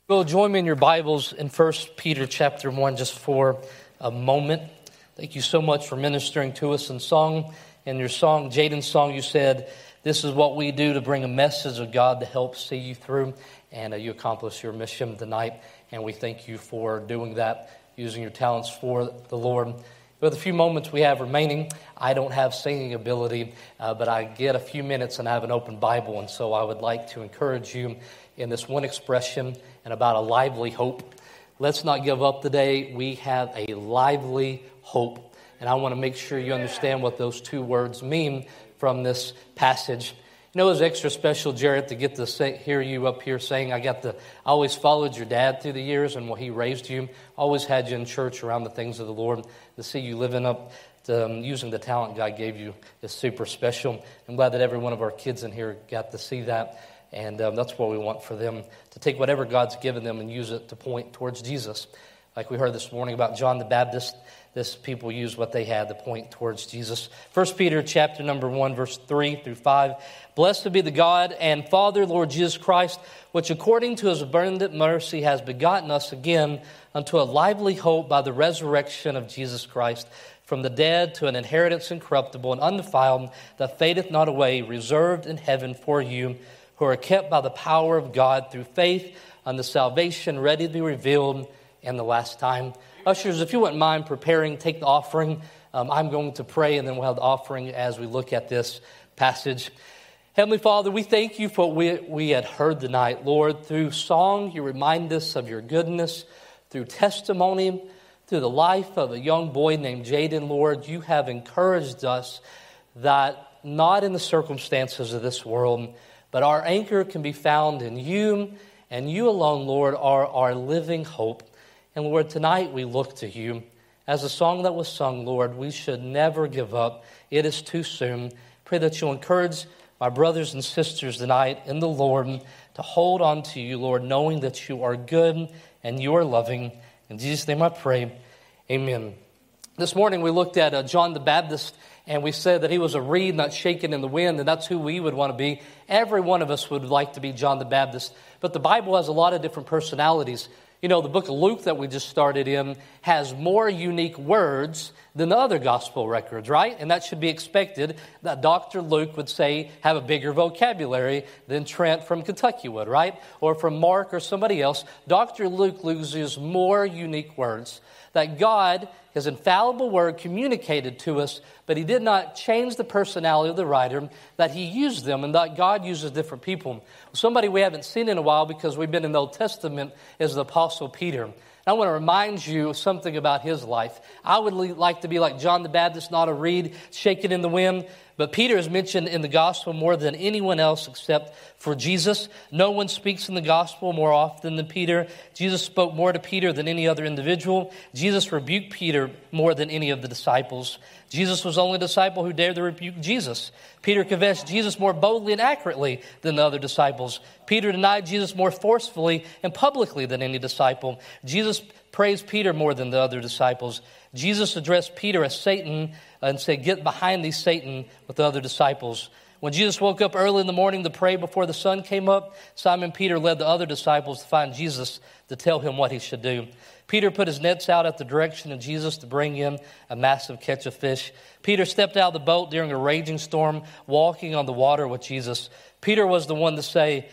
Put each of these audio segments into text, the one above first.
Well, join me in your Bibles in 1 Peter chapter 1 just for a moment. Thank you so much for ministering to us in song. In your song, Jaden's song, you said, this is what we do to bring a message of God to help see you through. And you accomplished your mission tonight. And we thank you for doing that, using your talents for the Lord. With the few moments we have remaining, I don't have singing ability, but I get a few minutes and I have an open Bible. And so I would like to encourage you in this one expression and about a lively hope. Let's not give up today. We have a lively hope. And I want to make sure you understand what those two words mean from this passage. You know, it was extra special, Jared, to get to hear you up here saying, I always followed your dad through the years and he raised you. Always had you in church around the things of the Lord. To see you living up to using the talent God gave you is super special. I'm glad that every one of our kids in here got to see that. And that's what we want for them, to take whatever God's given them and use it to point towards Jesus. Like we heard this morning about John the Baptist, this people used what they had to point towards Jesus. 1 Peter chapter number 1, verse 3 through 5. Blessed be the God and Father, Lord Jesus Christ, which according to his abundant mercy has begotten us again unto a lively hope by the resurrection of Jesus Christ from the dead, to an inheritance incorruptible and undefiled that fadeth not away, reserved in heaven for you, who are kept by the power of God through faith unto salvation, ready to be revealed in the last time. Ushers, if you wouldn't mind preparing, take the offering. I'm going to pray, and then we'll have the offering as we look at this passage. Heavenly Father, we thank you for what we had heard tonight. Lord, through song, you remind us of your goodness. Through testimony, through the life of a young boy named Jaden, Lord, you have encouraged us that not in the circumstances of this world, but our anchor can be found in you, and you alone, Lord, are our living hope. And Lord, tonight we look to you. As the song that was sung, Lord, we should never give up. It is too soon. Pray that you'll encourage my brothers and sisters tonight in the Lord to hold on to you, Lord, knowing that you are good and you are loving. In Jesus' name I pray, amen. This morning we looked at John the Baptist, and we said that he was a reed not shaken in the wind, and that's who we would want to be. Every one of us would like to be John the Baptist. But the Bible has a lot of different personalities. You know, the book of Luke that we just started in has more unique words than the other gospel records, right? And that should be expected, that Dr. Luke would say have a bigger vocabulary than Trent from Kentucky would, right? Or from Mark or somebody else. Dr. Luke uses more unique words. That God, his infallible word, communicated to us, but he did not change the personality of the writer, that he used them, and that God uses different people. Somebody we haven't seen in a while because we've been in the Old Testament is the Apostle Peter. I want to remind you of something about his life. I would like to be like John the Baptist, not a reed shaken in the wind. But Peter is mentioned in the gospel more than anyone else except for Jesus. No one speaks in the gospel more often than Peter. Jesus spoke more to Peter than any other individual. Jesus rebuked Peter more than any of the disciples. Jesus was the only disciple who dared to rebuke Jesus. Peter confessed Jesus more boldly and accurately than the other disciples. Peter denied Jesus more forcefully and publicly than any disciple. Jesus praised Peter more than the other disciples. Jesus addressed Peter as Satan and said, "Get behind thee, Satan," with the other disciples. When Jesus woke up early in the morning to pray before the sun came up, Simon Peter led the other disciples to find Jesus to tell him what he should do. Peter put his nets out at the direction of Jesus to bring in a massive catch of fish. Peter stepped out of the boat during a raging storm, walking on the water with Jesus. Peter was the one to say,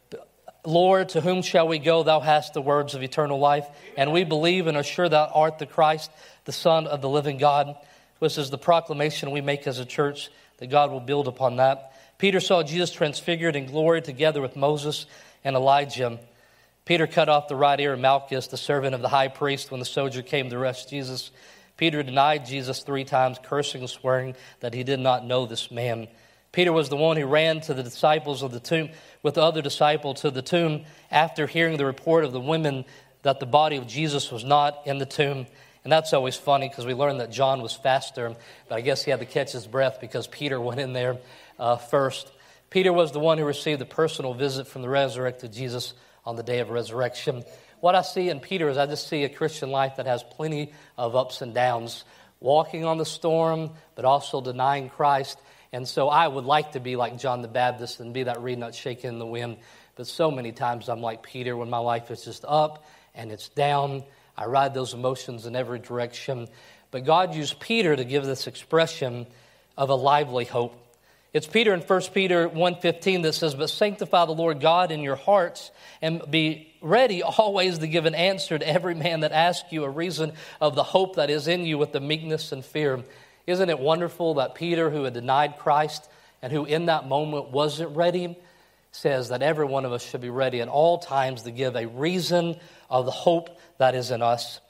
"Lord, to whom shall we go? Thou hast the words of eternal life. And we believe and are sure thou art the Christ, the Son of the living God." This is the proclamation we make as a church, that God will build upon that. Peter saw Jesus transfigured in glory together with Moses and Elijah. Peter cut off the right ear of Malchus, the servant of the high priest, when the soldier came to arrest Jesus. Peter denied Jesus 3 times, cursing and swearing that he did not know this man. Peter was the one who ran to the disciples of the tomb, with the other disciple to the tomb, after hearing the report of the women that the body of Jesus was not in the tomb. And that's always funny because we learned that John was faster, but I guess he had to catch his breath because Peter went in there first. Peter was the one who received a personal visit from the resurrected Jesus on the day of resurrection. What I see in Peter is I just see a Christian life that has plenty of ups and downs, walking on the storm, but also denying Christ. And so I would like to be like John the Baptist and be that reed not shaken in the wind. But so many times I'm like Peter when my life is just up and it's down. I ride those emotions in every direction. But God used Peter to give this expression of a lively hope. It's Peter in 1 Peter 1:15 that says, "But sanctify the Lord God in your hearts, and be ready always to give an answer to every man that asks you a reason of the hope that is in you with the meekness and fear." Isn't it wonderful that Peter, who had denied Christ and who in that moment wasn't ready, says that every one of us should be ready at all times to give a reason of the hope that is in us.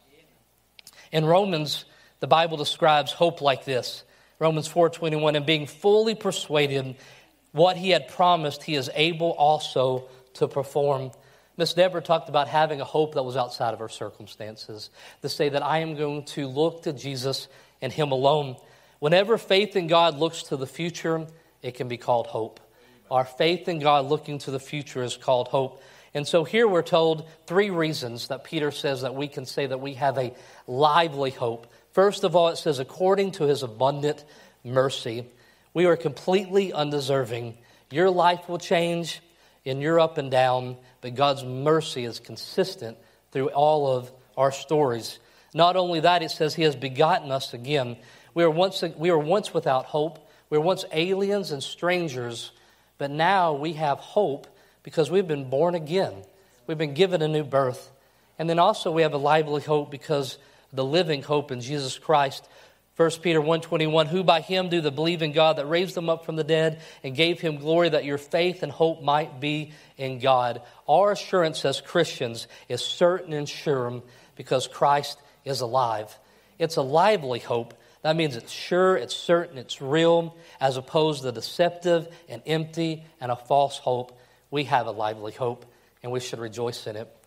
In Romans, the Bible describes hope like this. Romans 4:21, "And being fully persuaded what he had promised, he is able also to perform." Miss Deborah talked about having a hope that was outside of our circumstances, to say that I am going to look to Jesus and him alone. Whenever faith in God looks to the future, it can be called hope. Our faith in God looking to the future is called hope. And so here we're told 3 reasons that Peter says that we can say that we have a lively hope. First of all, it says, according to his abundant mercy. We are completely undeserving. Your life will change in your up and down, but God's mercy is consistent through all of our stories. Not only that, it says he has begotten us again. We were once without hope. We were once aliens and strangers, but now we have hope because we've been born again. We've been given a new birth. And then also we have a lively hope because the living hope in Jesus Christ. 1 Peter 1:21, "Who by him do the believe in God that raised him up from the dead and gave him glory, that your faith and hope might be in God." Our assurance as Christians is certain and sure because Christ is alive. It's a lively hope. That means it's sure, it's certain, it's real, as opposed to deceptive and empty and a false hope. We have a lively hope, and we should rejoice in it.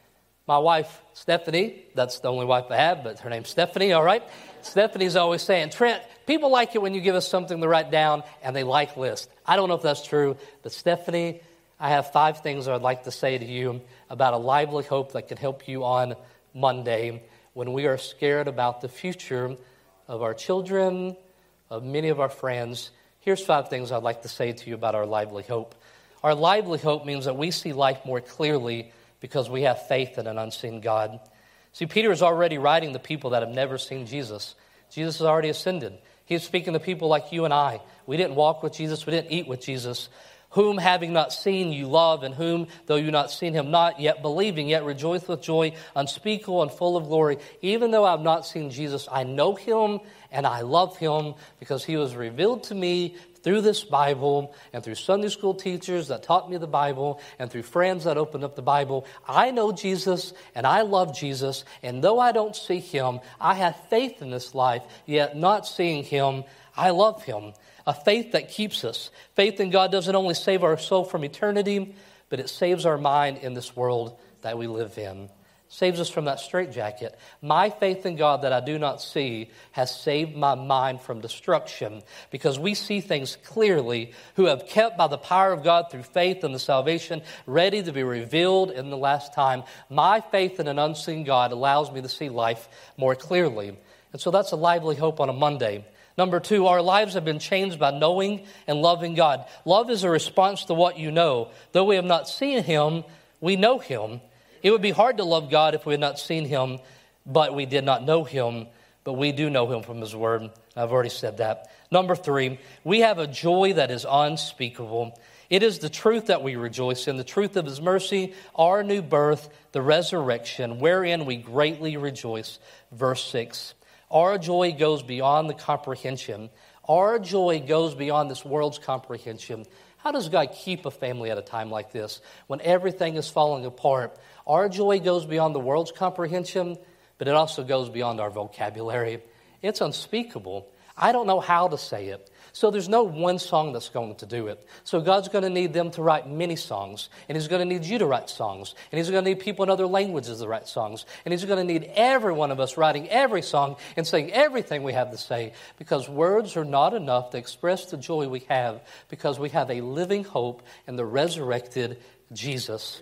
My wife, Stephanie, that's the only wife I have, but her name's Stephanie, all right? Stephanie's always saying, "Trent, people like it when you give us something to write down, and they like lists." I don't know if that's true, but Stephanie, I have 5 things I'd like to say to you about a lively hope that can help you on Monday when we are scared about the future of our children, of many of our friends. Here's 5 things I'd like to say to you about our lively hope. Our lively hope means that we see life more clearly because we have faith in an unseen God. See, Peter is already writing to people that have never seen Jesus. Jesus has already ascended. He's speaking to people like you and I. We didn't walk with Jesus. We didn't eat with Jesus. "Whom having not seen you love, and whom, though you not seen him, not yet believing, yet rejoice with joy unspeakable and full of glory. Even though I have not seen Jesus, I know him and I love him because he was revealed to me through this Bible and through Sunday school teachers that taught me the Bible and through friends that opened up the Bible. I know Jesus and I love Jesus, and though I don't see him, I have faith in this life, yet not seeing him, I love him." A faith that keeps us. Faith in God doesn't only save our soul from eternity, but it saves our mind in this world that we live in. Saves us from that straitjacket. My faith in God that I do not see has saved my mind from destruction because we see things clearly who have kept by the power of God through faith in the salvation ready to be revealed in the last time. My faith in an unseen God allows me to see life more clearly. And so that's a lively hope on a Monday. Number 2, our lives have been changed by knowing and loving God. Love is a response to what you know. Though we have not seen him, we know him. It would be hard to love God if we had not seen him, but we did not know him. But we do know him from his word. I've already said that. Number 3, we have a joy that is unspeakable. It is the truth that we rejoice in, the truth of his mercy, our new birth, the resurrection, wherein we greatly rejoice. Verse 6. Our joy goes beyond the comprehension. Our joy goes beyond this world's comprehension. How does God keep a family at a time like this when everything is falling apart? Our joy goes beyond the world's comprehension, but it also goes beyond our vocabulary. It's unspeakable. I don't know how to say it. So there's no one song that's going to do it. So God's going to need them to write many songs. And he's going to need you to write songs. And he's going to need people in other languages to write songs. And he's going to need every one of us writing every song and saying everything we have to say. Because words are not enough to express the joy we have. Because we have a living hope in the resurrected Jesus. Amen.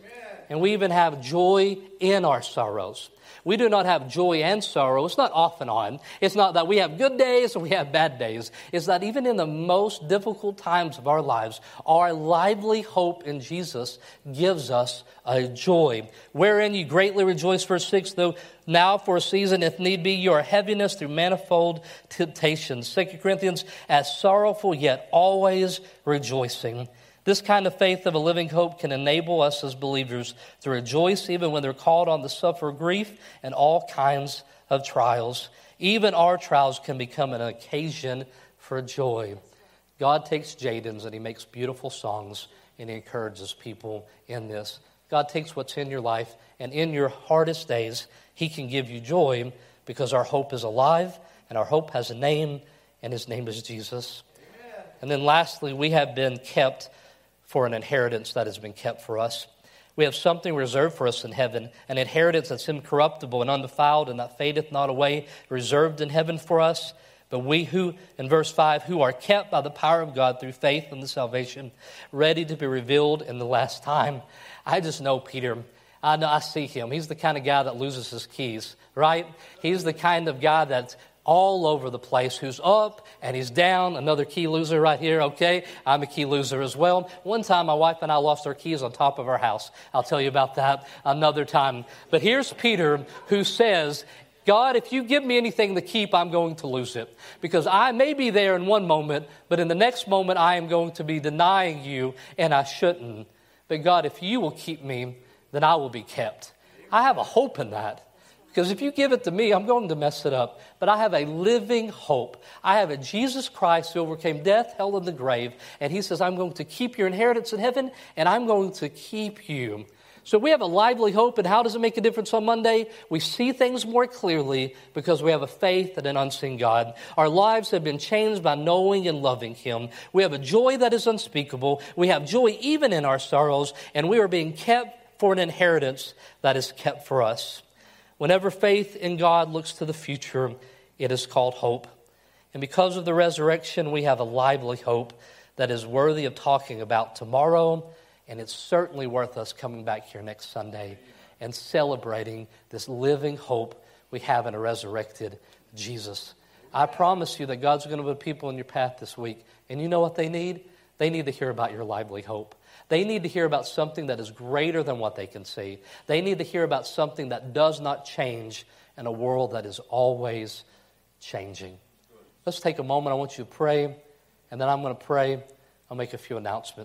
And we even have joy in our sorrows. We do not have joy and sorrow. It's not off and on. It's not that we have good days and we have bad days. It's that even in the most difficult times of our lives, our lively hope in Jesus gives us a joy. Wherein you greatly rejoice, verse 6, though now for a season, if need be, your heaviness through manifold temptations. 2 Corinthians, as sorrowful yet always rejoicing. This kind of faith of a living hope can enable us as believers to rejoice even when they're called on to suffer grief and all kinds of trials. Even our trials can become an occasion for joy. God takes Jaden's and he makes beautiful songs and he encourages people in this. God takes what's in your life, and in your hardest days, he can give you joy because our hope is alive and our hope has a name, and his name is Jesus. Amen. And then lastly, we have been kept for an inheritance that has been kept for us. We have something reserved for us in heaven, an inheritance that's incorruptible and undefiled and that fadeth not away, reserved in heaven for us. But we who, in verse 5, who are kept by the power of God through faith in the salvation, ready to be revealed in the last time. I just know Peter. I see him. He's the kind of guy that loses his keys, right? He's the kind of guy that's all over the place, who's up and he's down. Another key loser right here, okay? I'm a key loser as well. One time my wife and I lost our keys on top of our house. I'll tell you about that another time. But here's Peter, who says, God, if you give me anything to keep, I'm going to lose it. Because I may be there in one moment, but in the next moment I am going to be denying you, and I shouldn't. But God, if you will keep me, then I will be kept. I have a hope in that. Because if you give it to me, I'm going to mess it up. But I have a living hope. I have a Jesus Christ who overcame death, hell, and the grave. And he says, I'm going to keep your inheritance in heaven, and I'm going to keep you. So we have a lively hope. And how does it make a difference on Monday? We see things more clearly because we have a faith in an unseen God. Our lives have been changed by knowing and loving him. We have a joy that is unspeakable. We have joy even in our sorrows. And we are being kept for an inheritance that is kept for us. Whenever faith in God looks to the future, it is called hope. And because of the resurrection, we have a lively hope that is worthy of talking about tomorrow. And it's certainly worth us coming back here next Sunday and celebrating this living hope we have in a resurrected Jesus. I promise you that God's going to put people in your path this week. And you know what they need? They need to hear about your lively hope. They need to hear about something that is greater than what they can see. They need to hear about something that does not change in a world that is always changing. Let's take a moment. I want you to pray, and then I'm going to pray. I'll make a few announcements.